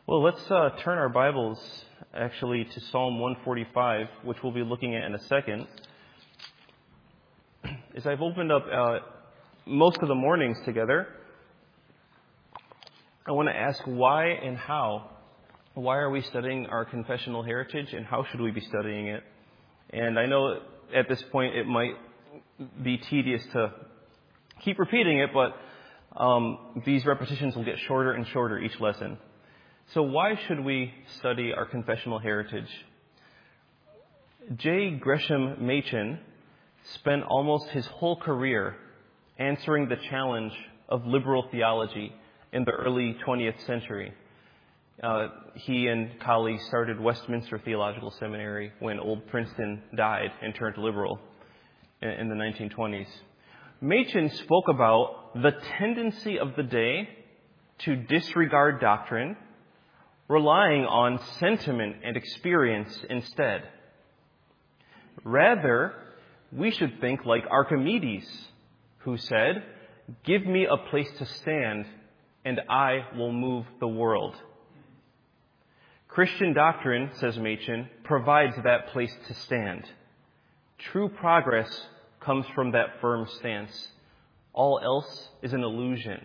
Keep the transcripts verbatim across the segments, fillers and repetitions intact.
Well, let's uh, turn our Bibles actually to Psalm one forty-five, which we'll be looking at in a second. As I've opened up uh, most of the mornings together, I want to ask why and how. Why are we studying our confessional heritage, and how should we be studying it? And I know at this point it might be tedious to keep repeating it, but um, these repetitions will get shorter and shorter each lesson. So why should we study our confessional heritage? J. Gresham Machen spent almost his whole career answering the challenge of liberal theology in the early twentieth century. Uh, he and colleagues started Westminster Theological Seminary when old Princeton died and turned liberal in, in the nineteen twenties. Machen spoke about the tendency of the day to disregard doctrine, relying on sentiment and experience instead. Rather, we should think like Archimedes, who said, "Give me a place to stand, and I will move the world." Christian doctrine, says Machen, provides that place to stand. True progress comes from that firm stance. All else is an illusion.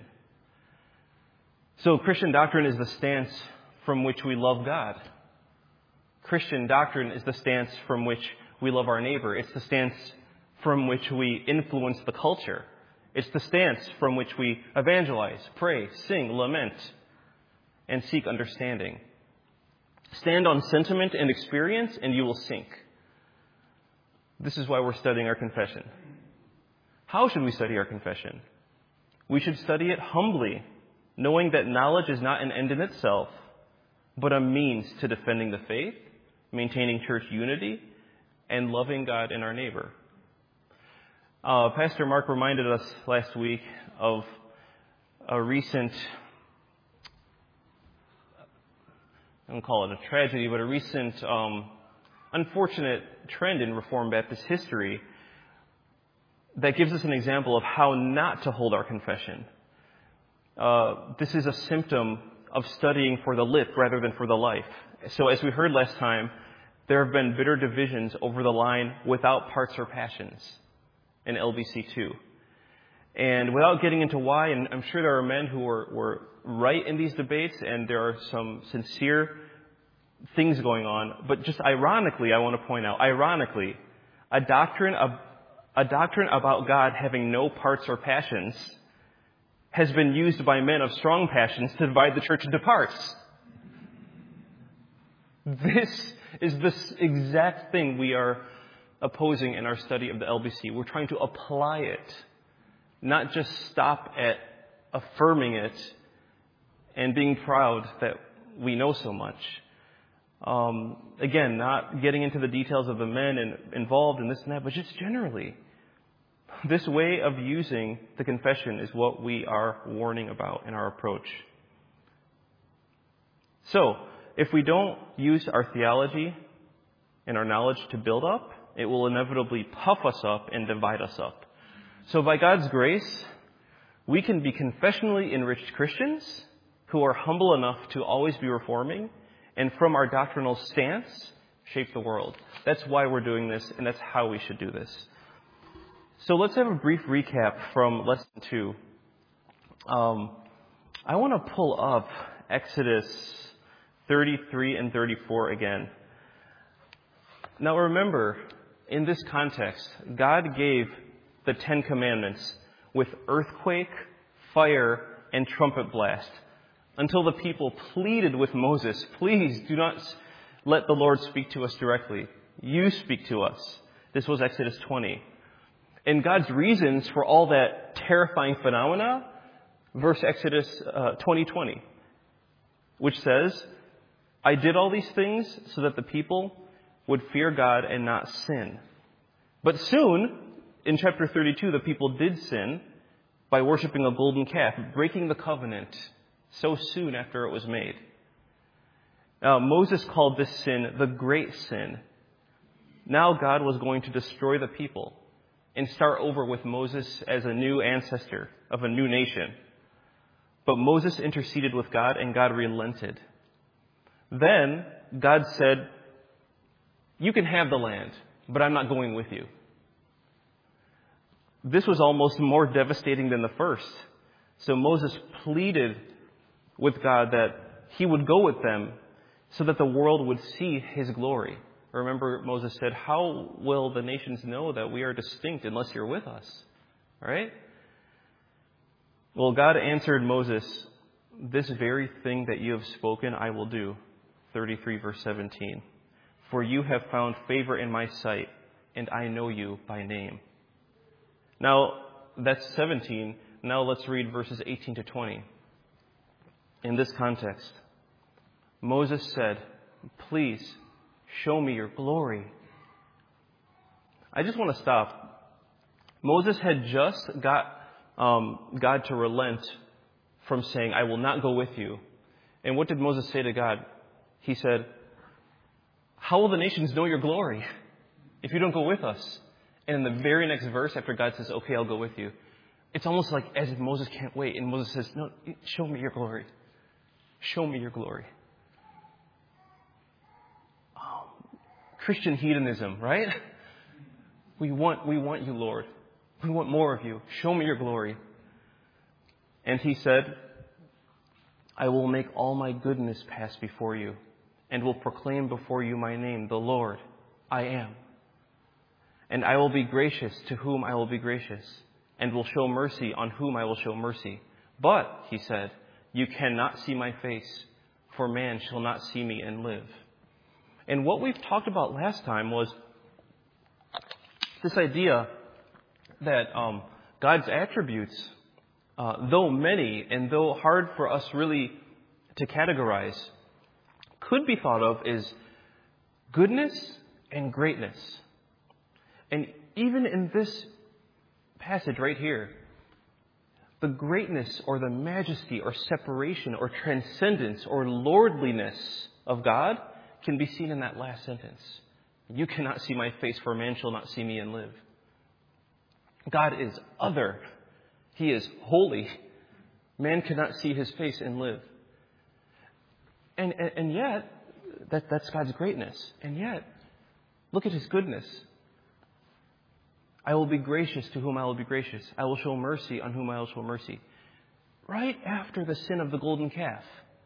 So Christian doctrine is the stance from which we love God. Christian doctrine is the stance from which we love our neighbor. It's the stance from which we influence the culture. It's the stance from which we evangelize, pray, sing, lament, and seek understanding. Stand on sentiment and experience, and you will sink. This is why we're studying our confession. How should we study our confession? We should study it humbly, knowing that knowledge is not an end in itself, but a means to defending the faith, maintaining church unity, and loving God and our neighbor. Uh, Pastor Mark reminded us last week of a recent, I don't call it a tragedy, but a recent um, unfortunate trend in Reformed Baptist history that gives us an example of how not to hold our confession. Uh, this is a symptom of studying for the lip rather than for the life. So as we heard last time, there have been bitter divisions over the line "without parts or passions" in L B C two. And without getting into why, and I'm sure there are men who were, were right in these debates, and there are some sincere things going on, but just ironically, I want to point out, ironically, a doctrine of, a doctrine about God having no parts or passions has been used by men of strong passions to divide the church into parts. This is the exact thing we are opposing in our study of the L B C. We're trying to apply it, not just stop at affirming it and being proud that we know so much. Um, again, not getting into the details of the men in, involved in this and that, but just generally. This way of using the confession is what we are warning about in our approach. So, if we don't use our theology and our knowledge to build up, it will inevitably puff us up and divide us up. So by God's grace, we can be confessionally enriched Christians who are humble enough to always be reforming, and from our doctrinal stance, shape the world. That's why we're doing this, and that's how we should do this. So let's have a brief recap from lesson two. Um, I want to pull up Exodus thirty-three and thirty-four again. Now remember, in this context, God gave the Ten Commandments with earthquake, fire, and trumpet blast until the people pleaded with Moses, "Please do not let the Lord speak to us directly. You speak to us." This was Exodus twenty. And God's reasons for all that terrifying phenomena, verse Exodus uh, twenty twenty, which says, "I did all these things so that the people would fear God and not sin." But soon, in chapter thirty-two, the people did sin by worshiping a golden calf, breaking the covenant so soon after it was made. Now, Moses called this sin the great sin. Now God was going to destroy the people and start over with Moses as a new ancestor of a new nation. But Moses interceded with God, and God relented. Then God said, you can have the land, but I'm not going with you. This was almost more devastating than the first. So Moses pleaded with God that he would go with them so that the world would see his glory. Remember, Moses said, how will the nations know that we are distinct unless you're with us? All right? Well, God answered Moses, this very thing that you have spoken, I will do. thirty-three, verse seventeen. For you have found favor in my sight, and I know you by name. Now, that's seventeen. Now let's read verses eighteen to twenty. In this context, Moses said, please show me your glory. I just want to stop. Moses had just got um, God to relent from saying, I will not go with you. And what did Moses say to God? He said, how will the nations know your glory if you don't go with us? And in the very next verse, after God says, okay, I'll go with you, it's almost like as if Moses can't wait. And Moses says, no, show me your glory. Show me your glory. Oh, Christian hedonism, right? We want, we want you, Lord. We want more of you. Show me your glory. And he said, I will make all my goodness pass before you, and will proclaim before you my name, the Lord, I am. And I will be gracious to whom I will be gracious, and will show mercy on whom I will show mercy. But, he said, you cannot see my face, for man shall not see me and live. And what we've talked about last time was this idea that um, God's attributes, uh, though many and though hard for us really to categorize, could be thought of as goodness and greatness. And even in this passage right here, the greatness or the majesty or separation or transcendence or lordliness of God can be seen in that last sentence. You cannot see my face, for man shall not see me and live. God is other. He is holy. Man cannot see his face and live. And, and, and yet, that, that's God's greatness. And yet, look at his goodness. I will be gracious to whom I will be gracious. I will show mercy on whom I will show mercy. Right after the sin of the golden calf.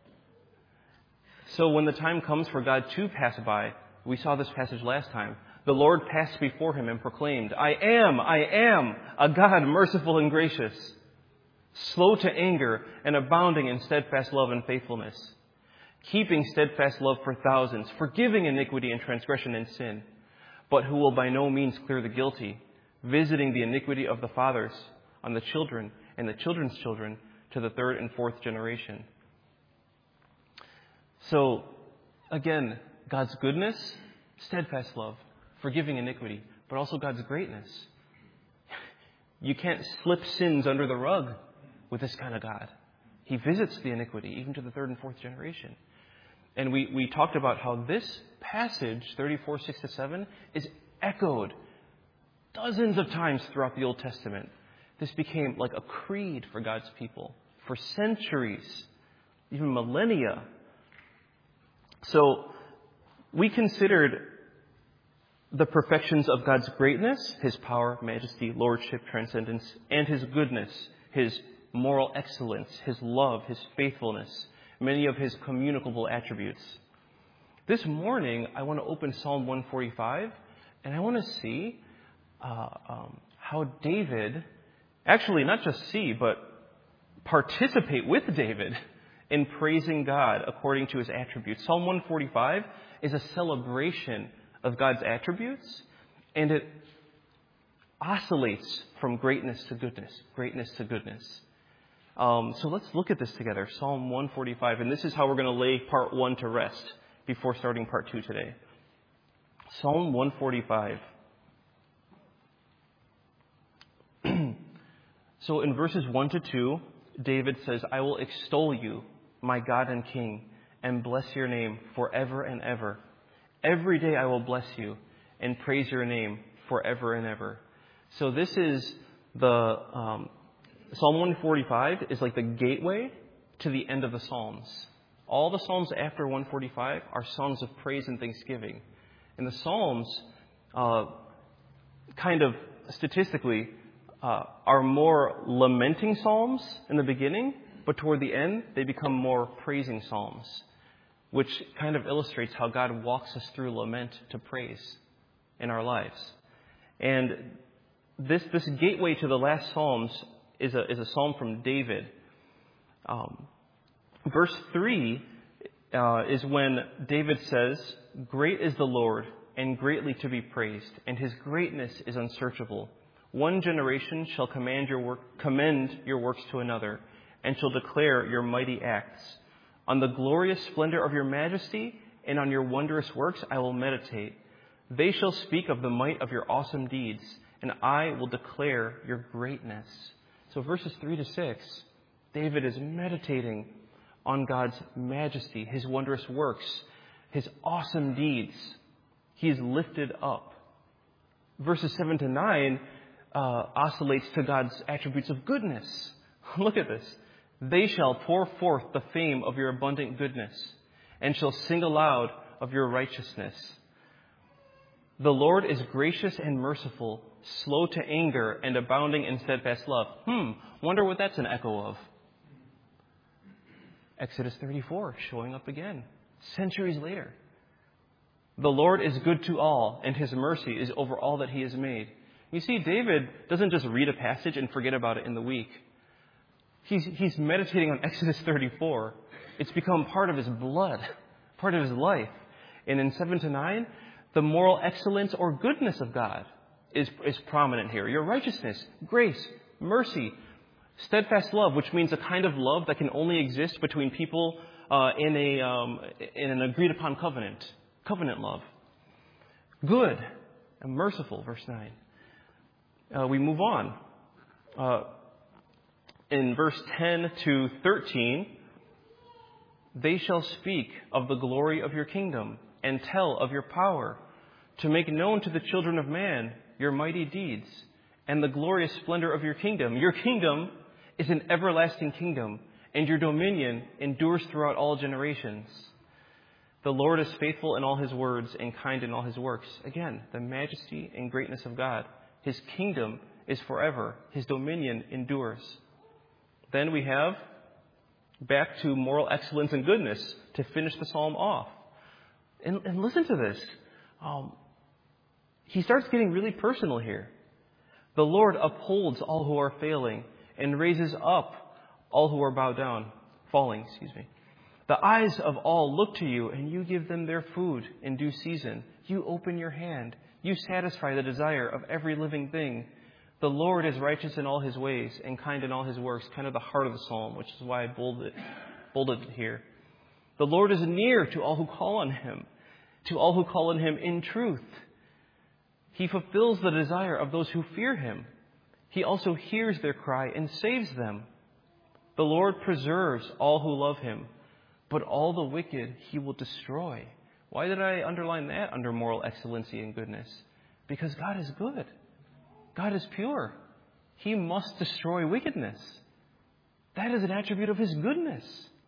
So when the time comes for God to pass by, we saw this passage last time, the Lord passed before him and proclaimed, I am, I am a God merciful and gracious, slow to anger and abounding in steadfast love and faithfulness, keeping steadfast love for thousands, forgiving iniquity and transgression and sin, but who will by no means clear the guilty, visiting the iniquity of the fathers on the children and the children's children to the third and fourth generation. So, again, God's goodness, steadfast love, forgiving iniquity, but also God's greatness. You can't slip sins under the rug with this kind of God. He visits the iniquity, even to the third and fourth generation. And we, we talked about how this passage, thirty-four, six to seven, is echoed dozens of times throughout the Old Testament. This became like a creed for God's people for centuries, even millennia. So we considered the perfections of God's greatness, his power, majesty, lordship, transcendence, and his goodness, his moral excellence, his love, his faithfulness, many of his communicable attributes. This morning, I want to open Psalm one forty-five, and I want to see uh, um, how David, actually not just see, but participate with David in praising God according to his attributes. Psalm one forty-five is a celebration of God's attributes, and it oscillates from greatness to goodness, greatness to goodness. Um, so let's look at this together, Psalm one forty-five, and this is how we're going to lay part one to rest before starting part two today. Psalm one forty-five. So in verses one to two, David says, I will extol you, my God and King, and bless your name forever and ever. Every day I will bless you and praise your name forever and ever. So this is the, um, Psalm one forty-five is like the gateway to the end of the Psalms. All the Psalms after one forty-five are songs of praise and thanksgiving. And the Psalms, uh, kind of statistically, uh, are more lamenting Psalms in the beginning, but toward the end, they become more praising Psalms, which kind of illustrates how God walks us through lament to praise in our lives. And this this gateway to the last Psalms is a is a psalm from David. Um, verse three uh, is when David says, "Great is the Lord, and greatly to be praised, and his greatness is unsearchable. One generation shall command your work, commend your works to another, and shall declare your mighty acts. On the glorious splendor of your majesty, and on your wondrous works I will meditate. They shall speak of the might of your awesome deeds, and I will declare your greatness." So verses three to six, David is meditating on God's majesty, his wondrous works, his awesome deeds. He is lifted up. Verses seven to nine uh, oscillates to God's attributes of goodness. Look at this. "They shall pour forth the fame of your abundant goodness, and shall sing aloud of your righteousness. The Lord is gracious and merciful, slow to anger, and abounding in steadfast love." Hmm, wonder what that's an echo of. Exodus thirty-four, showing up again, centuries later. "The Lord is good to all, and his mercy is over all that he has made." You see, David doesn't just read a passage and forget about it in the week. He's, he's meditating on Exodus thirty-four. It's become part of his blood, part of his life. And in seven to nine, the moral excellence or goodness of God is, is prominent here. Your righteousness, grace, mercy, steadfast love, which means a kind of love that can only exist between people uh, in, a, um, in an agreed upon covenant. Covenant love. Good and merciful, verse nine. Uh, we move on. Uh, in verse ten to thirteen, "They shall speak of the glory of your kingdom and tell of your power, to make known to the children of man your mighty deeds and the glorious splendor of your kingdom." Your kingdom is an everlasting kingdom, and your dominion endures throughout all generations. "The Lord is faithful in all his words and kind in all his works." Again, the majesty and greatness of God. His kingdom is forever. His dominion endures. Then we have back to moral excellence and goodness to finish the psalm off. And, and listen to this. Um, he starts getting really personal here. "The Lord upholds all who are failing and raises up all who are bowed down, falling, excuse me. The eyes of all look to you, and you give them their food in due season. You open your hand. You satisfy the desire of every living thing. The Lord is righteous in all his ways and kind in all his works." Kind of the heart of the psalm, which is why I bolded it, bolded it here. "The Lord is near to all who call on him, to all who call on him in truth. He fulfills the desire of those who fear him. He also hears their cry and saves them. The Lord preserves all who love him, but all the wicked he will destroy." Why did I underline that under moral excellency and goodness? Because God is good. God is pure. He must destroy wickedness. That is an attribute of his goodness.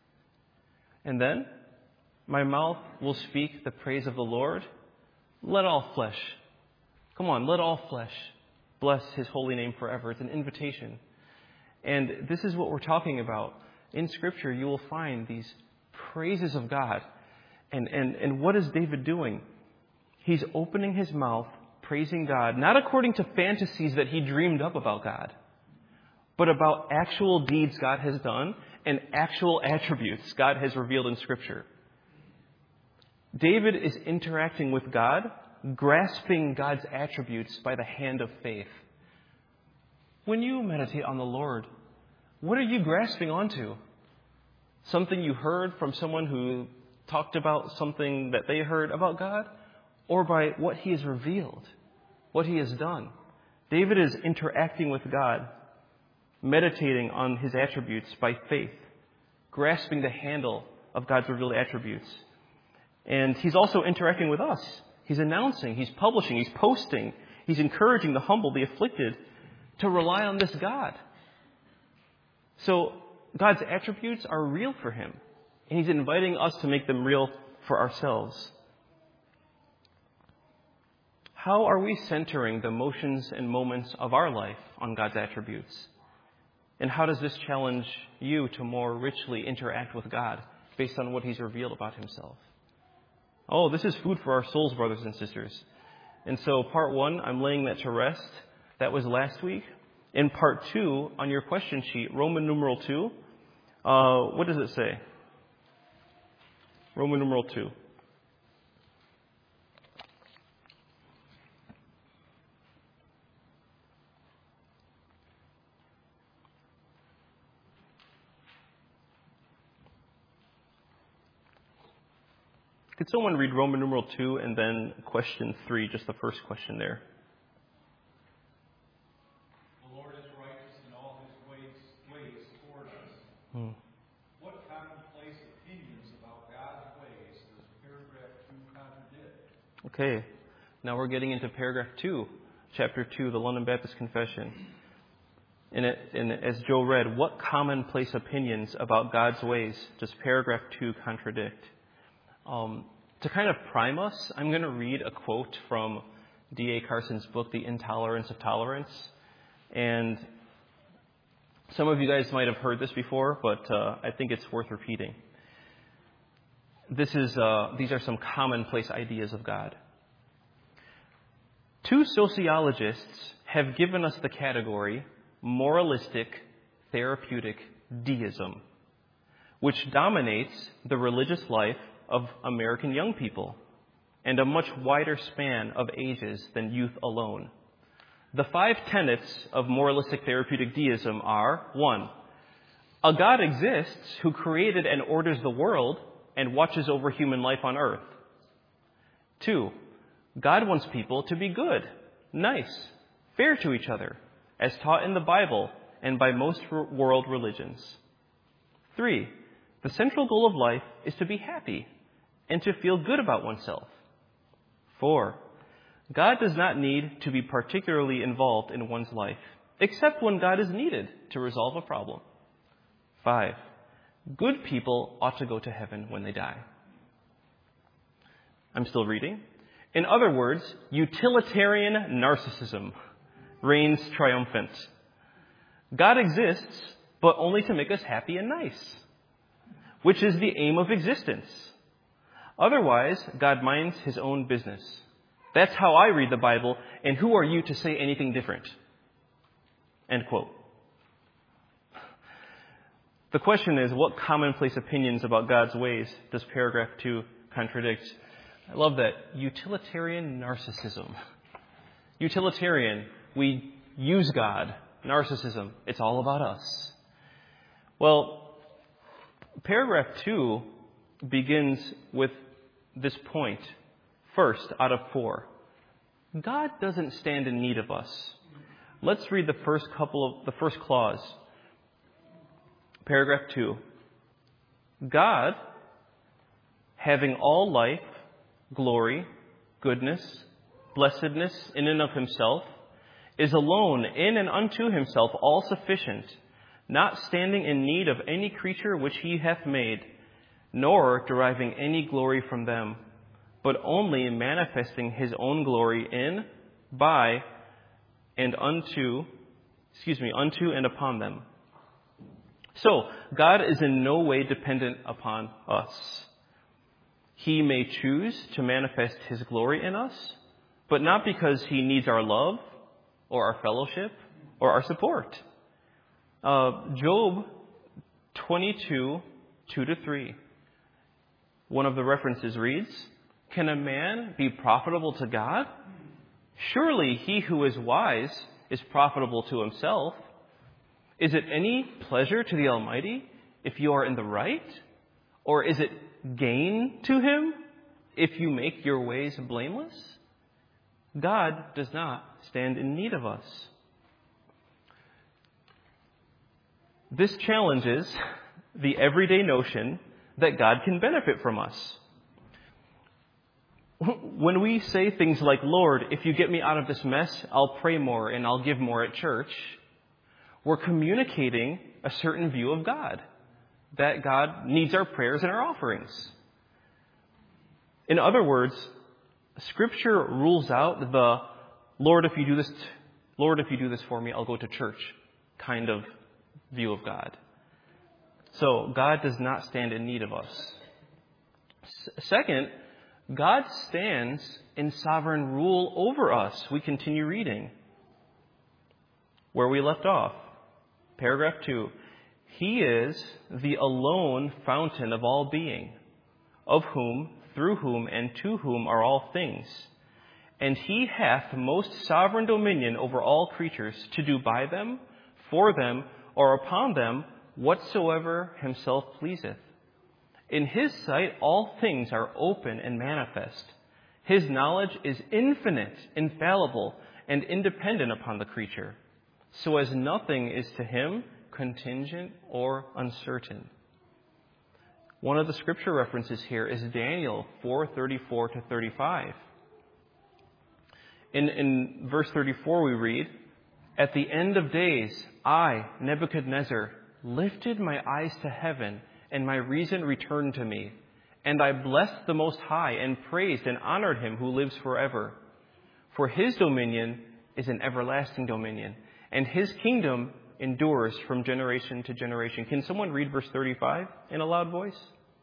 And then, "My mouth will speak the praise of the Lord. Let all flesh," come on, let all flesh bless his holy name forever. It's an invitation. And this is what we're talking about. In Scripture, you will find these praises of God. And, and, and what is David doing? He's opening his mouth, praising God, not according to fantasies that he dreamed up about God, but about actual deeds God has done and actual attributes God has revealed in Scripture. David is interacting with God, grasping God's attributes by the hand of faith. When you meditate on the Lord, what are you grasping onto? Something you heard from someone who talked about something that they heard about God, or by what he has revealed, what he has done? David is interacting with God, meditating on his attributes by faith, grasping the handle of God's revealed attributes. And he's also interacting with us. He's announcing, he's publishing, he's posting, he's encouraging the humble, the afflicted to rely on this God. So God's attributes are real for him. And He's inviting us to make them real for ourselves. How are we centering the motions and moments of our life on God's attributes? And how does this challenge you to more richly interact with God based on what He's revealed about Himself? Oh, this is food for our souls, brothers and sisters. And so part one, I'm laying that to rest. That was last week. In part two, on your question sheet, Roman numeral two, uh, what does it say? Roman numeral two. Could someone read Roman numeral two and then question three, just the first question there? The Lord is righteous in all His ways, ways toward us. Hmm. What commonplace opinions about God's ways does paragraph two contradict? Okay, now we're getting into paragraph two, chapter two, the London Baptist Confession. And, it, and as Joe read, what commonplace opinions about God's ways does paragraph two contradict? Um, to kind of prime us, I'm going to read a quote from D A Carson's book, The Intolerance of Tolerance. And some of you guys might have heard this before, but uh, I think it's worth repeating. This is, uh, these are some commonplace ideas of God. Two sociologists have given us the category moralistic therapeutic deism, which dominates the religious life of American young people and a much wider span of ages than youth alone. The five tenets of moralistic therapeutic deism are: one, a God exists who created and orders the world and watches over human life on earth. Two, God wants people to be good, nice, fair to each other, as taught in the Bible and by most world religions. Three, the central goal of life is to be happy and to feel good about oneself. Four, God does not need to be particularly involved in one's life, except when God is needed to resolve a problem. Five, good people ought to go to heaven when they die. I'm still reading. In other words, utilitarian narcissism reigns triumphant. God exists, but only to make us happy and nice, which is the aim of existence. Otherwise, God minds His own business. That's how I read the Bible, and who are you to say anything different? End quote. The question is, what commonplace opinions about God's ways does paragraph two contradict? I love that. Utilitarian narcissism. Utilitarian, we use God. Narcissism, it's all about us. Well, paragraph two begins with this point, first out of four. God doesn't stand in need of us. Let's read the first couple of the first clause. Paragraph two. God, having all life, glory, goodness, blessedness in and of Himself, is alone in and unto Himself all sufficient, not standing in need of any creature which He hath made, nor deriving any glory from them, but only manifesting His own glory in, by, and unto, excuse me, unto and upon them. So, God is in no way dependent upon us. He may choose to manifest His glory in us, but not because He needs our love, or our fellowship, or our support. Uh, Job twenty-two, two to three. One of the references reads, "Can a man be profitable to God? Surely he who is wise is profitable to himself. Is it any pleasure to the Almighty if you are in the right? Or is it gain to Him if you make your ways blameless? God does not stand in need of us." This challenges the everyday notion that God can benefit from us. When we say things like, "Lord, if you get me out of this mess, I'll pray more and I'll give more at church," we're communicating a certain view of God. that God needs our prayers and our offerings. In other words, Scripture rules out the Lord, if you do this, Lord, if you do this for me, I'll go to church kind of view of God. So God does not stand in need of us. S- second, God stands in sovereign rule over us. We continue reading where we left off. Paragraph two. He is the alone fountain of all being, of whom, through whom, and to whom are all things. And he hath most sovereign dominion over all creatures, to do by them, for them, or upon them, whatsoever himself pleaseth. In his sight all things are open and manifest. His knowledge is infinite, infallible, and independent upon the creature, so as nothing is to him contingent or uncertain. One of the scripture references here is Daniel four thirty-four to thirty-five. In, in verse thirty-four we read, "At the end of days, I, Nebuchadnezzar, lifted my eyes to heaven, and my reason returned to me. And I blessed the Most High, and praised and honored him who lives forever. For his dominion is an everlasting dominion, and his kingdom endures from generation to generation." Can someone read verse thirty-five in a loud voice?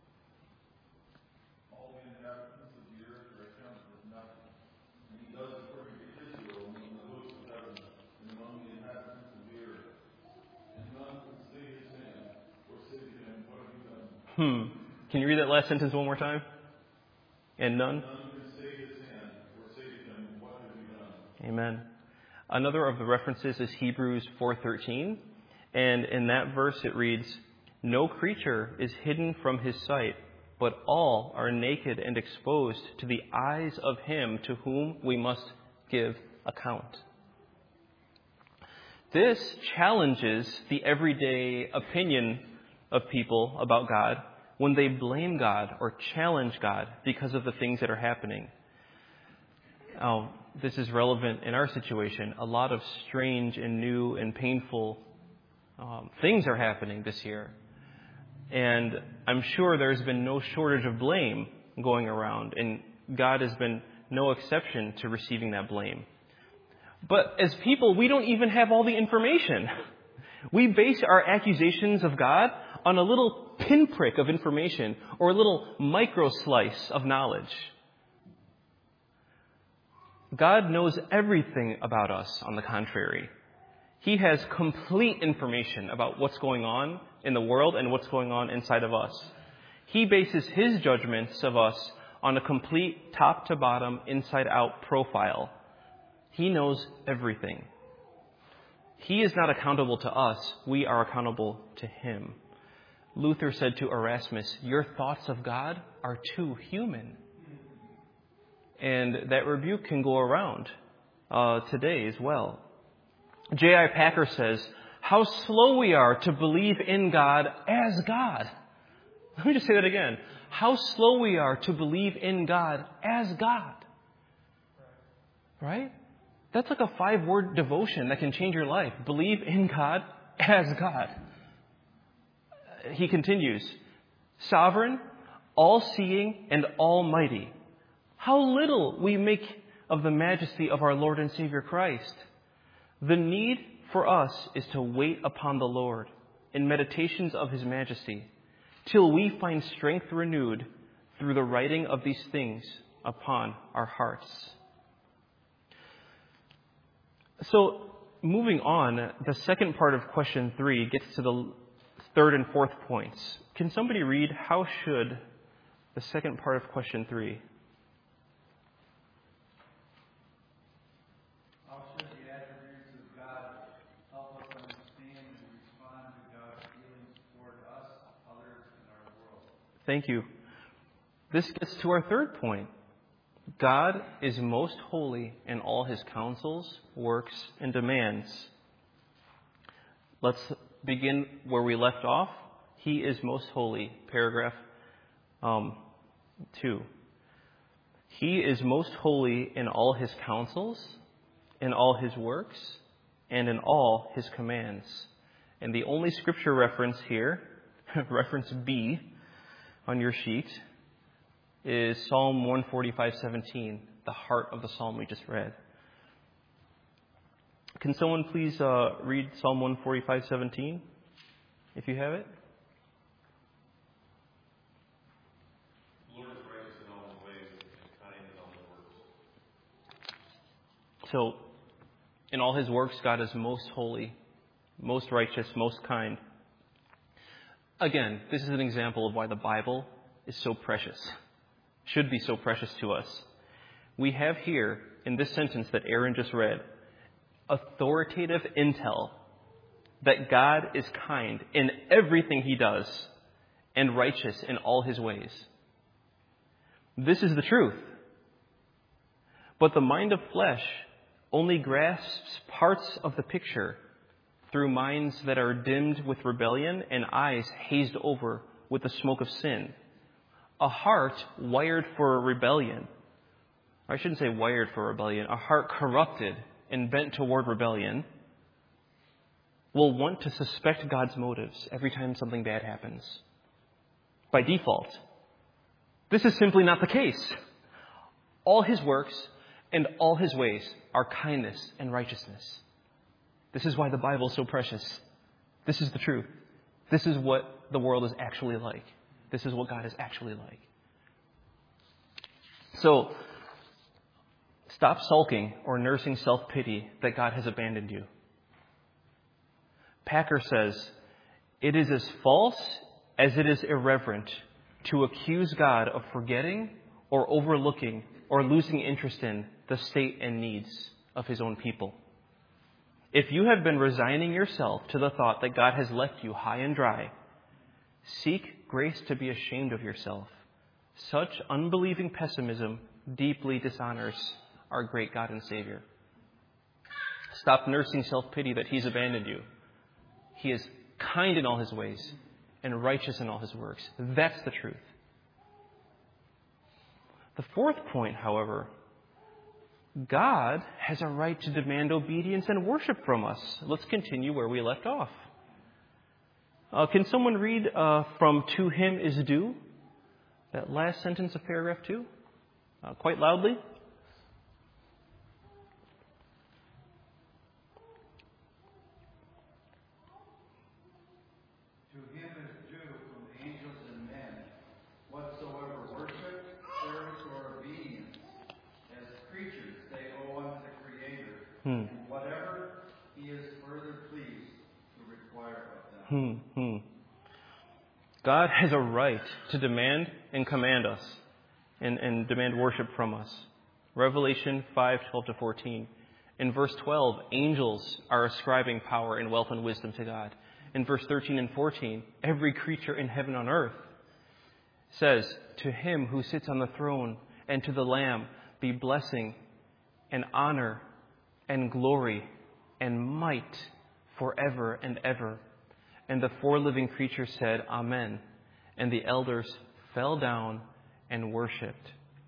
All the inhabitants of the earth are accounted as nothing. And he does according to his will among the hosts of heaven and among the inhabitants of the earth. And none can stay his hand or say to him, "What have you done?" Hmm. Can you read that last sentence one more time? And none? None can stay his hand or say to him, "What have you done?" Amen. Another of the references is Hebrews four thirteen, and in that verse it reads, "No creature is hidden from his sight, but all are naked and exposed to the eyes of him to whom we must give account." This challenges the everyday opinion of people about God when they blame God or challenge God because of the things that are happening. Oh, this is relevant in our situation. A lot of strange and new and painful um, things are happening this year. And I'm sure there's been no shortage of blame going around, and God has been no exception to receiving that blame. But as people, we don't even have all the information. We base our accusations of God on a little pinprick of information or a little micro slice of knowledge. God knows everything about us, on the contrary. He has complete information about what's going on in the world and what's going on inside of us. He bases his judgments of us on a complete top-to-bottom, inside-out profile. He knows everything. He is not accountable to us. We are accountable to him. Luther said to Erasmus, "Your thoughts of God are too human." And that rebuke can go around uh, today as well. J I Packer says, "How slow we are to believe in God as God." Let me just say that again. How slow we are to believe in God as God. Right? That's like a five-word devotion that can change your life. Believe in God as God. He continues, "Sovereign, all-seeing, and almighty. How little we make of the majesty of our Lord and Savior Christ. The need for us is to wait upon the Lord in meditations of his majesty, till we find strength renewed through the writing of these things upon our hearts." So, moving on, the second part of question three gets to the third and fourth points. Can somebody read, how should the second part of question three? How should the attributes of God help us understand and respond to God's feelings toward us, others, and our world? Thank you. This gets to our third point. God is most holy in all his counsels, works, and demands. Let's begin where we left off. He is most holy, paragraph um, two. He is most holy in all his counsels, in all his works, and in all his commands. And the only scripture reference here reference B on your sheet, is Psalm one forty-five seventeen, the heart of the psalm we just read. Can someone please uh, read Psalm one forty-five seventeen, if you have it? The Lord is righteous in all his ways and kind in all his works. So, in all his works, God is most holy, most righteous, most kind. Again, this is an example of why the Bible is so precious, should be so precious to us. We have here, in this sentence that Aaron just read, authoritative intel that God is kind in everything he does and righteous in all his ways. This is the truth. But the mind of flesh only grasps parts of the picture through minds that are dimmed with rebellion and eyes hazed over with the smoke of sin. A heart wired for rebellion, or I shouldn't say wired for rebellion, a heart corrupted and bent toward rebellion will want to suspect God's motives every time something bad happens. By default. This is simply not the case. All his works and all his ways are kindness and righteousness. This is why the Bible is so precious. This is the truth. This is what the world is actually like. This is what God is actually like. So, stop sulking or nursing self-pity that God has abandoned you. Packer says, it is as false as it is irreverent to accuse God of forgetting or overlooking or losing interest in the state and needs of his own people. If you have been resigning yourself to the thought that God has left you high and dry, seek grace to be ashamed of yourself. Such unbelieving pessimism deeply dishonors our great God and Savior. Stop nursing self-pity that he's abandoned you. He is kind in all his ways and righteous in all his works. That's the truth. The fourth point, however, God has a right to demand obedience and worship from us. Let's continue where we left off. Uh, can someone read uh, from "To him is due," that last sentence of paragraph two, uh, quite loudly? To him is due from angels and men whatsoever worship, service, or obedience. As creatures, they owe unto the Creator, hmm. and whatever he is further pleased to require of them. Hmm. Hmm. God has a right to demand and command us and, and demand worship from us. Revelation five, twelve to fourteen. In verse twelve, angels are ascribing power and wealth and wisdom to God. In verse thirteen and fourteen, every creature in heaven and earth says, to him who sits on the throne and to the Lamb be blessing and honor and glory and might forever and ever. And the four living creatures said, Amen. And the elders fell down and worshipped.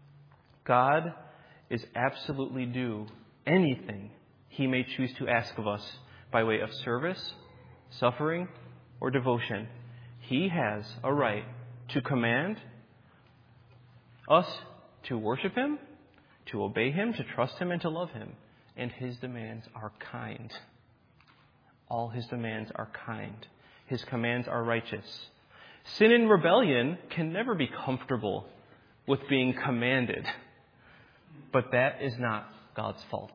God is absolutely due anything he may choose to ask of us by way of service, suffering, or devotion. He has a right to command us to worship him, to obey him, to trust him, and to love him. And his demands are kind. All his demands are kind. His commands are righteous. Sin and rebellion can never be comfortable with being commanded. But that is not God's fault.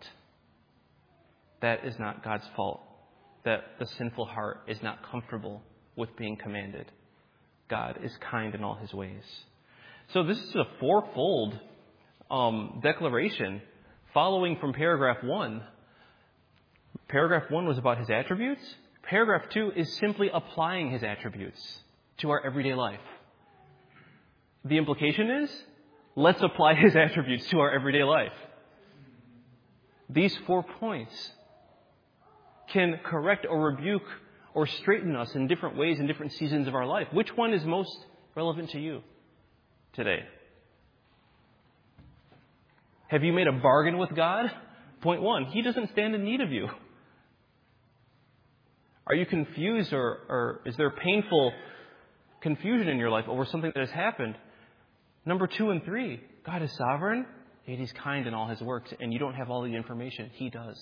That is not God's fault. That the sinful heart is not comfortable with being commanded. God is kind in all his ways. So this is a fourfold um, declaration following from paragraph one. Paragraph one was about his attributes. Paragraph two is simply applying his attributes to our everyday life. The implication is, let's apply his attributes to our everyday life. These four points can correct or rebuke or straighten us in different ways in different seasons of our life. Which one is most relevant to you today? Have you made a bargain with God? Point one, he doesn't stand in need of you. Are you confused or, or is there painful confusion in your life over something that has happened. Number two and three, God is sovereign, yet He's kind in all His works, and you don't have all the information. He does.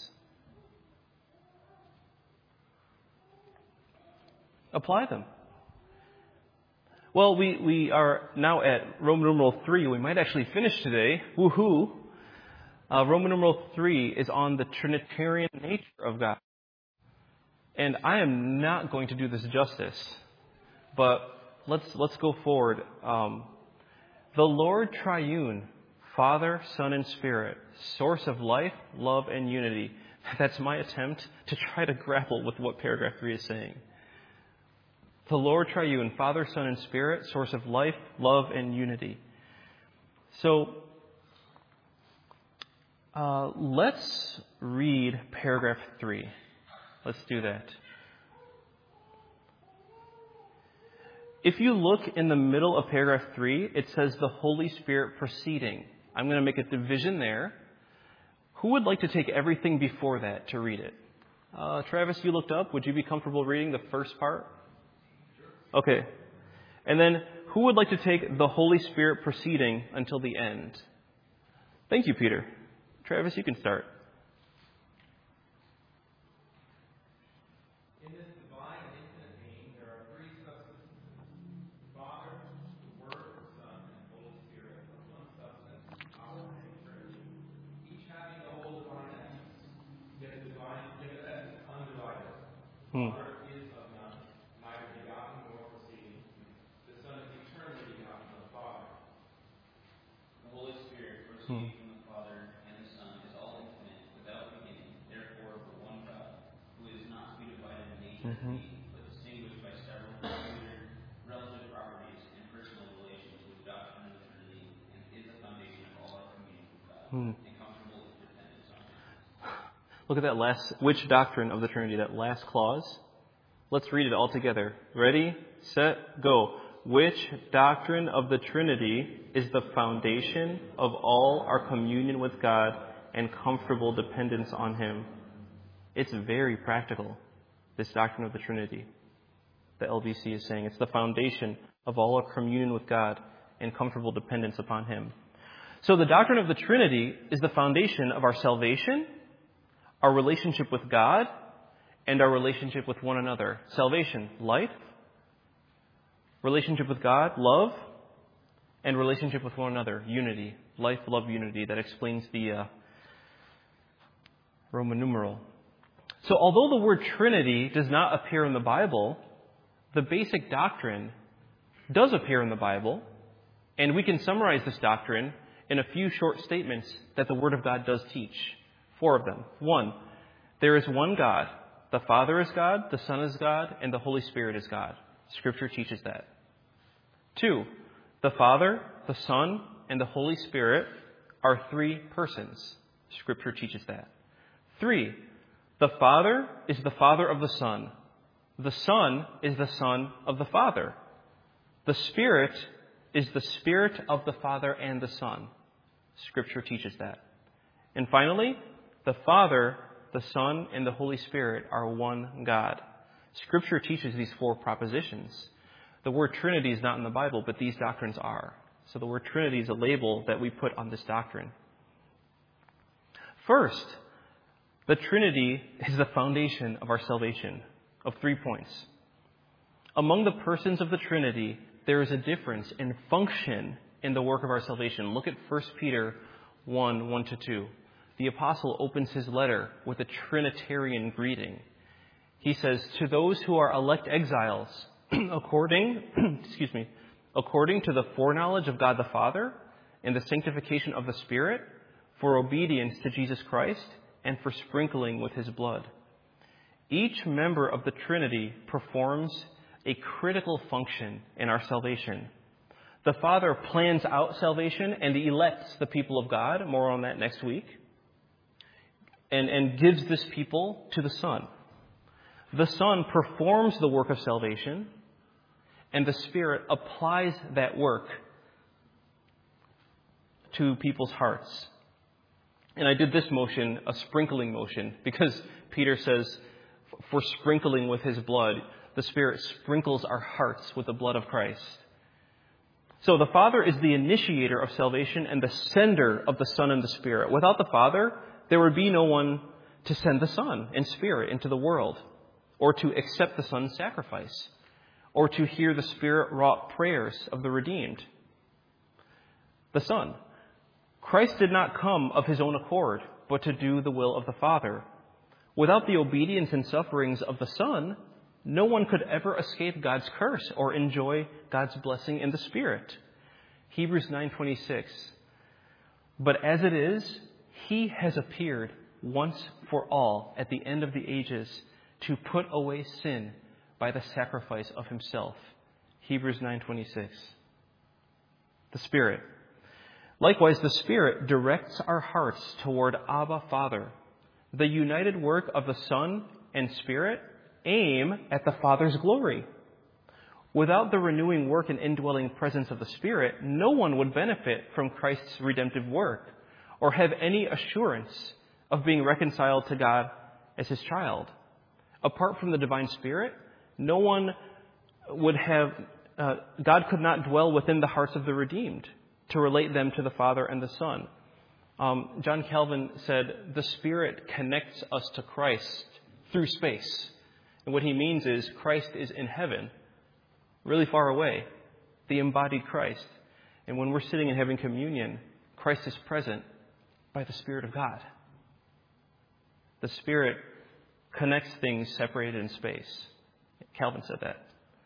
Apply them. Well, we, we are now at Roman numeral three. We might actually finish today. Woohoo! Uh, Roman numeral three is on the Trinitarian nature of God. And I am not going to do this justice, but let's let's go forward. Um, the Lord Triune, Father, Son, and Spirit, source of life, love, and unity. That's my attempt to try to grapple with what paragraph three is saying. The Lord Triune, Father, Son, and Spirit, source of life, love, and unity. So, uh, let's read paragraph three. Let's do that. If you look in the middle of paragraph three, it says the Holy Spirit proceeding. I'm going to make a division there. Who would like to take everything before that to read it? Uh, Travis, you looked up. Would you be comfortable reading the first part? Okay. And then who would like to take the Holy Spirit proceeding until the end? Thank you, Peter. Travis, you can start. In this divine and infinite being, there are three substances: the Father, the Word, the Son, and the Holy Spirit, of one substance, power, and Trinity, each having the whole divine essence, yet the divine yet the essence undivided. Hmm. The Father is of none, neither begotten nor proceeding. The Son is eternally begotten of the Father. The Holy Spirit proceeding from the Father and the Son is all infinite, without beginning, therefore for one God, who is not to be divided in nature and Mhm. being, but distinguished by several peculiar relative properties and personal relations with doctrine of the Trinity, and is the foundation of all our communion with God, Hmm. and comfortable with dependence on Him. Look at that last, which doctrine of the Trinity, that last clause. Let's read it all together. Ready, set, go. Which doctrine of the Trinity is the foundation of all our communion with God and comfortable dependence on Him? It's very practical, this doctrine of the Trinity. The L B C is saying it's the foundation of all our communion with God and comfortable dependence upon Him. So the doctrine of the Trinity is the foundation of our salvation, our relationship with God, and our relationship with one another. Salvation, life. Relationship with God, love. And relationship with one another, unity. Life, love, unity. That explains the uh, Roman numeral. So although the word Trinity does not appear in the Bible, the basic doctrine does appear in the Bible. And we can summarize this doctrine in a few short statements that the Word of God does teach. Four of them. One, there is one God. The Father is God, the Son is God, and the Holy Spirit is God. Scripture teaches that. Two, the Father, the Son, and the Holy Spirit are three persons. Scripture teaches that. Three, the Father is the Father of the Son. The Son is the Son of the Father. The Spirit is the Spirit of the Father and the Son. Scripture teaches that. And finally, the Father, the Son, and the Holy Spirit are one God. Scripture teaches these four propositions. The word Trinity is not in the Bible, but these doctrines are. So the word Trinity is a label that we put on this doctrine. First, the Trinity is the foundation of our salvation, of three points. Among the persons of the Trinity, there is a difference in function in the work of our salvation. Look at First Peter one, one to two. The apostle opens his letter with a Trinitarian greeting. He says, to those who are elect exiles, according, excuse me, according to the foreknowledge of God the Father and the sanctification of the Spirit, for obedience to Jesus Christ and for sprinkling with His blood. Each member of the Trinity performs a critical function in our salvation. The Father plans out salvation and He elects the people of God. More on that next week. And, and gives this people to the Son. The Son performs the work of salvation, and the Spirit applies that work to people's hearts. And I did this motion, a sprinkling motion, because Peter says, for sprinkling with His blood. the Spirit sprinkles our hearts with the blood of Christ. So the Father is the initiator of salvation and the sender of the Son and the Spirit. Without the Father, there would be no one to send the Son and Spirit into the world, or to accept the Son's sacrifice, or to hear the Spirit-wrought prayers of the redeemed. The Son. Christ did not come of his own accord, but to do the will of the Father. Without the obedience and sufferings of the Son, no one could ever escape God's curse or enjoy God's blessing in the Spirit. Hebrews nine twenty-six. But as it is, he has appeared once for all at the end of the ages to put away sin by the sacrifice of himself. Hebrews nine twenty-six. The Spirit. Likewise, the Spirit directs our hearts toward Abba, Father. The united work of the Son and Spirit aim at the Father's glory. Without the renewing work and indwelling presence of the Spirit, no one would benefit from Christ's redemptive work or have any assurance of being reconciled to God as his child. Apart from the divine Spirit, no one would have, uh, God could not dwell within the hearts of the redeemed to relate them to the Father and the Son. Um, John Calvin said, the Spirit connects us to Christ through space. And what he means is Christ is in heaven, really far away, the embodied Christ. And when we're sitting and having communion, Christ is present by the Spirit of God. The Spirit connects things separated in space. Calvin said that.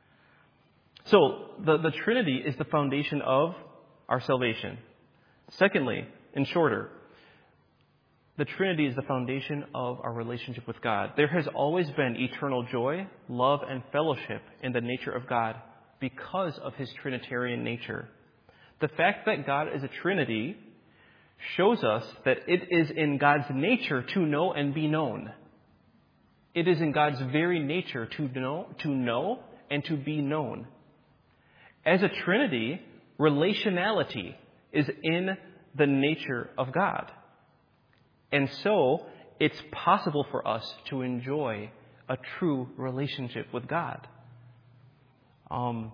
So the, the Trinity is the foundation of our salvation. Secondly, and shorter, the Trinity is the foundation of our relationship with God. There has always been eternal joy, love, and fellowship in the nature of God because of his Trinitarian nature. The fact that God is a Trinity shows us that it is in God's nature to know and be known. It is in God's very nature to know, to know and to be known. As a Trinity, relationality is in the nature of God. And so, it's possible for us to enjoy a true relationship with God. Um,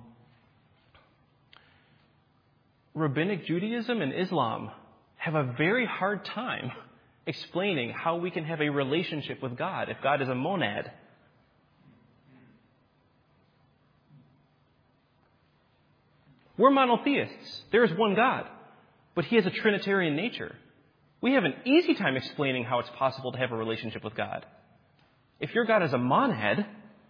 Rabbinic Judaism and Islam have a very hard time explaining how we can have a relationship with God if God is a monad. We're monotheists. There is one God, but he has a Trinitarian nature. We have an easy time explaining how it's possible to have a relationship with God. If your God is a monad,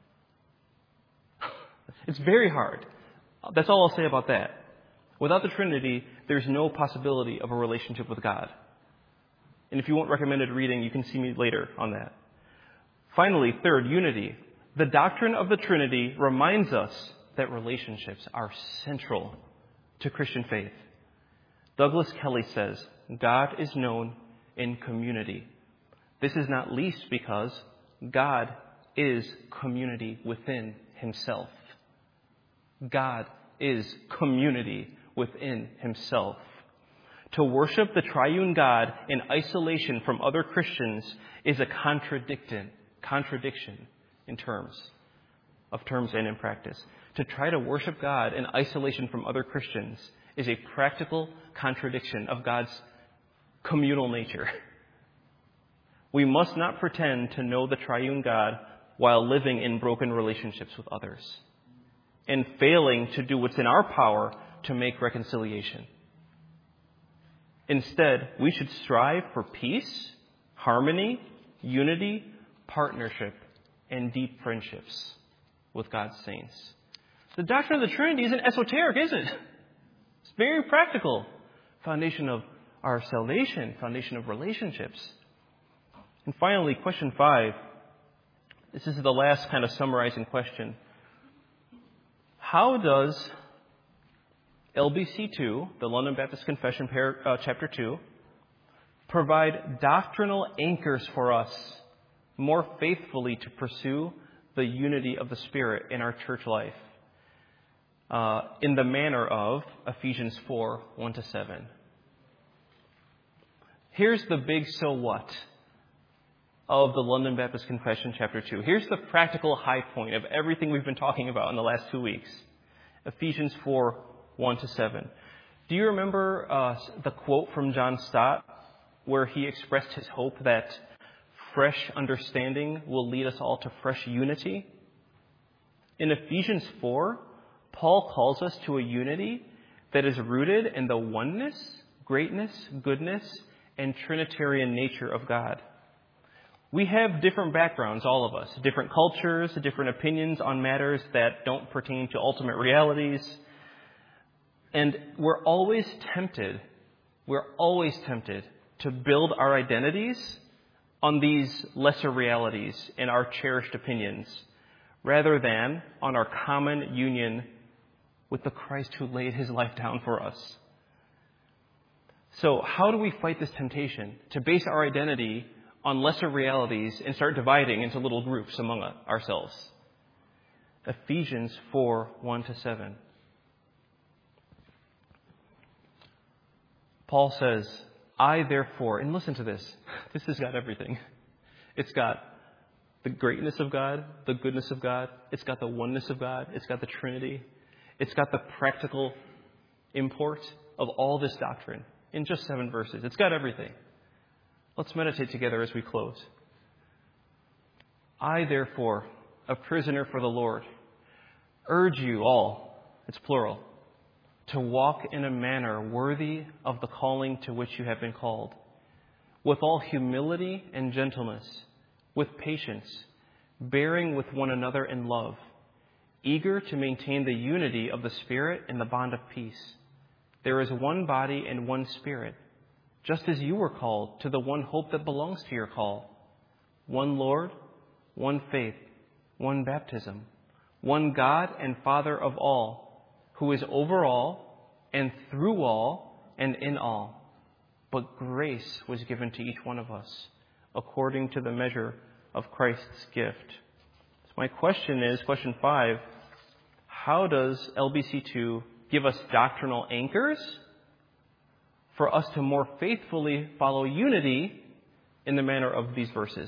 it's very hard. That's all I'll say about that. Without the Trinity, there's no possibility of a relationship with God. And if you want recommended reading, you can see me later on that. Finally, third, unity. The doctrine of the Trinity reminds us that relationships are central to Christian faith. Douglas Kelly says, God is known in community. This is not least because God is community within himself. God is community within himself. To worship the triune God in isolation from other Christians is a contradiction, contradiction in terms, of terms and in practice. To try to worship God in isolation from other Christians is a practical contradiction of God's communal nature. We must not pretend to know the triune God while living in broken relationships with others and failing to do what's in our power to make reconciliation. Instead, we should strive for peace, harmony, unity, partnership, and deep friendships with God's saints. The doctrine of the Trinity isn't esoteric, is it? It's very practical. Foundation of our salvation, foundation of relationships. And finally, question five. This is the last kind of summarizing question. How does L B C two, the London Baptist Confession, uh, chapter two, provide doctrinal anchors for us more faithfully to pursue the unity of the Spirit in our church life uh, in the manner of Ephesians four, one to seven? Here's the big so what. of the London Baptist Confession, chapter two. Here's the practical high point of everything we've been talking about in the last two weeks. Ephesians four, one to seven. Do you remember uh, the quote from John Stott where he expressed his hope that fresh understanding will lead us all to fresh unity? In Ephesians four, Paul calls us to a unity that is rooted in the oneness, greatness, goodness, and Trinitarian nature of God. We have different backgrounds, all of us, different cultures, different opinions on matters that don't pertain to ultimate realities. And we're always tempted, we're always tempted to build our identities on these lesser realities and our cherished opinions, rather than on our common union with the Christ who laid his life down for us. So how do we fight this temptation to base our identity on lesser realities and start dividing into little groups among ourselves? Ephesians four, one to seven. Paul says, I therefore, and listen to this, this has got everything. It's got the greatness of God, the goodness of God, it's got the oneness of God, it's got the Trinity, it's got the practical import of all this doctrine in just seven verses. It's got everything. Let's meditate together as we close. I, therefore, a prisoner for the Lord, urge you all, it's plural, to walk in a manner worthy of the calling to which you have been called, with all humility and gentleness, with patience, bearing with one another in love, eager to maintain the unity of the Spirit in the bond of peace. There is one body and one Spirit, just as you were called to the one hope that belongs to your call. One Lord, one faith, one baptism, one God and Father of all, who is over all and through all and in all. But grace was given to each one of us according to the measure of Christ's gift. So my question is, question five, how does L B C two give us doctrinal anchors for us to more faithfully follow unity in the manner of these verses?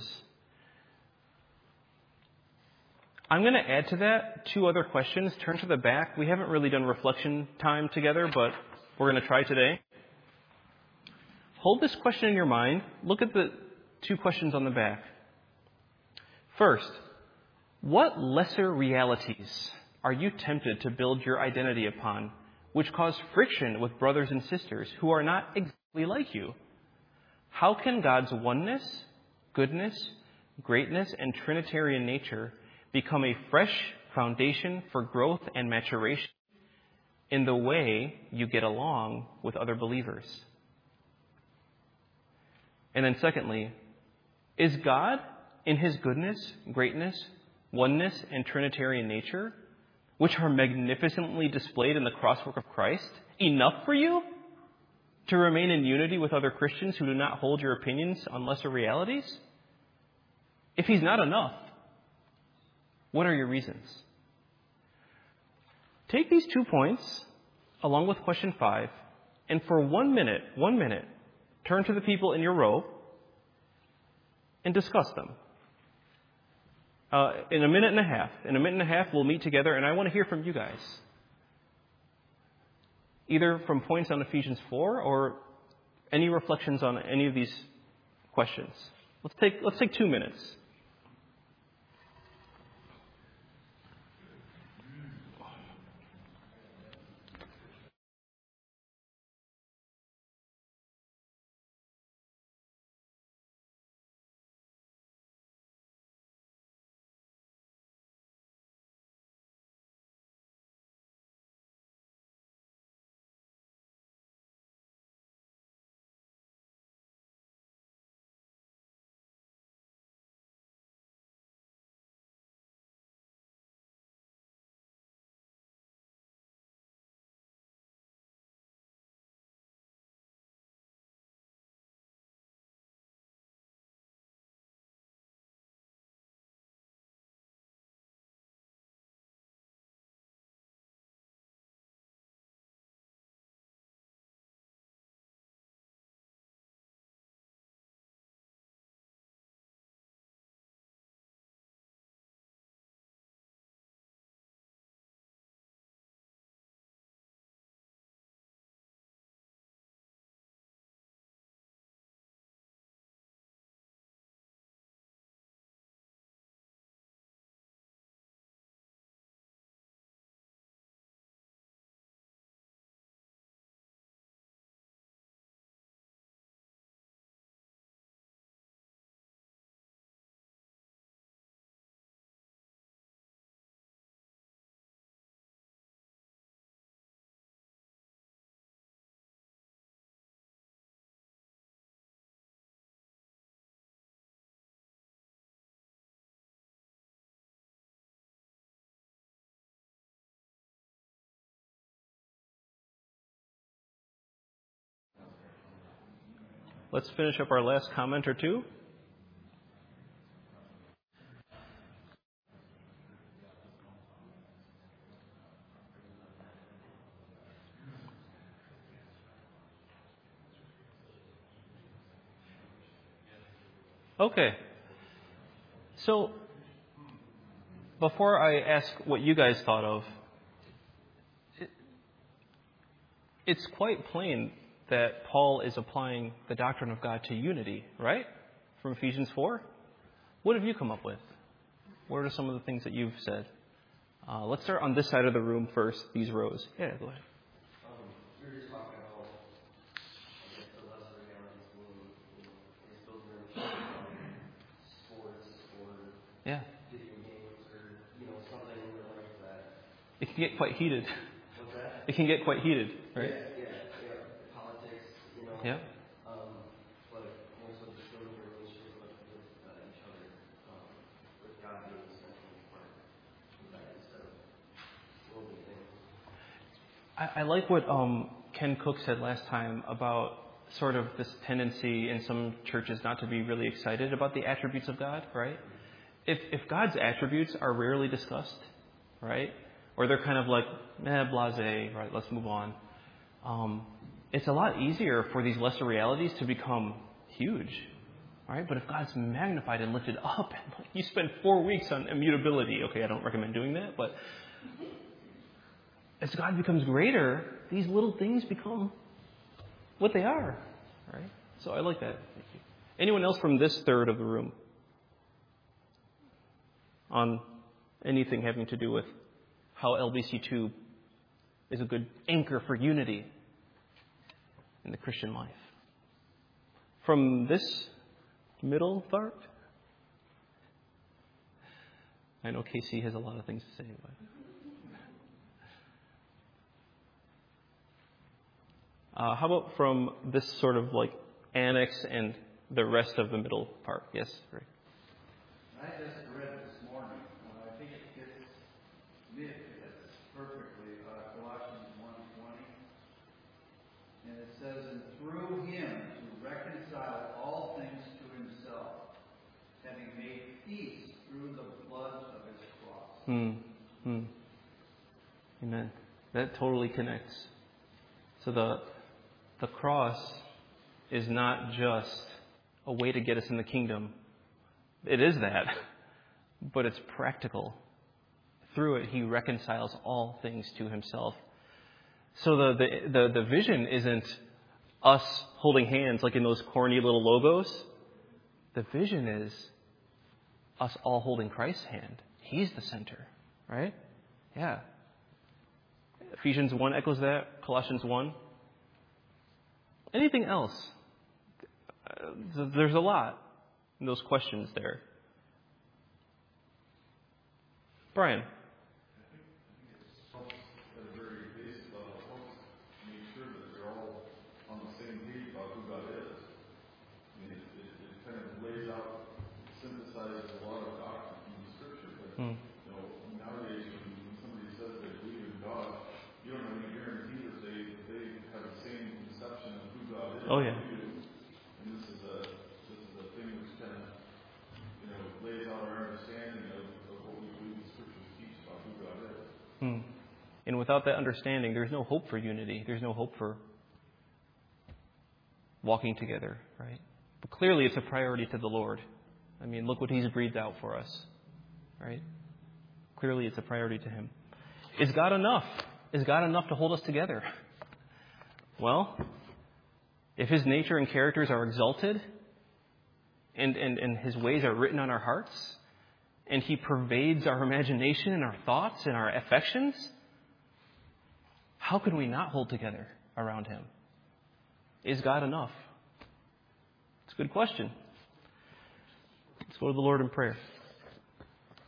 I'm going to add to that two other questions. Turn to the back. We haven't really done reflection time together, but we're going to try today. Hold this question in your mind. Look at the two questions on the back. First, what lesser realities are you tempted to build your identity upon, which cause friction with brothers and sisters who are not exactly like you? How can God's oneness, goodness, greatness, and Trinitarian nature become a fresh foundation for growth and maturation in the way you get along with other believers? And then secondly, is God, in his goodness, greatness, oneness, and Trinitarian nature, which are magnificently displayed in the crosswork of Christ, enough for you to remain in unity with other Christians who do not hold your opinions on lesser realities? If he's not enough, what are your reasons? Take these two points, along with question five, and for one minute, one minute, turn to the people in your row and discuss them. Uh, in a minute and a half, in a minute and a half, we'll meet together, and I want to hear from you guys. Either from points on Ephesians four or any reflections on any of these questions. Let's take, let's take two minutes. let's finish up our last comment or two. Okay. So, before I ask what you guys thought of, it, it's quite plain that Paul is applying the doctrine of God to unity, right? From Ephesians four. What have you come up with? What are some of the things that you've said? Uh, let's start on this side of the room first, these rows. Yeah, go ahead. Um, we were just talking about, I guess, the lesser realities being, you know, I guess those are sports or Yeah. video games or, you know, something in your life that... It can get quite heated. What's that? It can get quite heated, right? Yeah, yeah, yeah. Politics, you know. Yeah. Um, but also just building a relationship with, with uh, each other, um, with God being the central part of that instead of worldly things. I, I like what um, Ken Cook said last time about sort of this tendency in some churches not to be really excited about the attributes of God, right? If if God's attributes are rarely discussed, right? Or they're kind of like, eh, blasé, right, let's move on. Um, it's a lot easier for these lesser realities to become huge, right? But if God's magnified and lifted up, and like, you spend four weeks on immutability, okay, I don't recommend doing that, but as God becomes greater, these little things become what they are, right? So I like that. Thank you. Anyone else from this third of the room on anything having to do with how L B C two is a good anchor for unity in the Christian life? From this middle part? I know Casey has a lot of things to say about it. Uh, how about from this sort of like annex and the rest of the middle part? Yes, right. I just read this morning, uh, I think it fits, it fits perfectly, uh, Colossians one twenty. And it says, and through him to reconcile all things to himself, having made peace through the blood of his cross. Hmm. Hmm. Amen. That totally connects. So the the cross is not just a way to get us in the kingdom. It is that, but it's practical. Through it, he reconciles all things to himself. So the, the, the, the vision isn't us holding hands like in those corny little logos. The vision is us all holding Christ's hand. He's the center, right? Yeah. Ephesians one echoes that. Colossians one. Anything else? Uh, there's a lot in those questions there. Brian. At a very basic level, folks make sure that they're all on the same page about who God is. I mean, it, it, it kind of lays out, synthesizes a lot of doctrine from the Scripture. But Hmm. you know, nowadays when somebody says they believe in God, you don't have any guarantee that they that they have the same conception of who God is. Oh, yeah. as you do. And this is a this is a thing which kind of you know lays out our understanding of, of what we believe the Scriptures teach about who God is. Hmm. And without that understanding, there's no hope for unity. There's no hope for walking together, right? But clearly it's a priority to the Lord. I mean, look what He's breathed out for us, right? Clearly it's a priority to Him. Is God enough? Is God enough to hold us together? Well, if His nature and characters are exalted and, and, and His ways are written on our hearts, and He pervades our imagination and our thoughts and our affections, how can we not hold together around Him? Is God enough? It's a good question. Let's go to the Lord in prayer.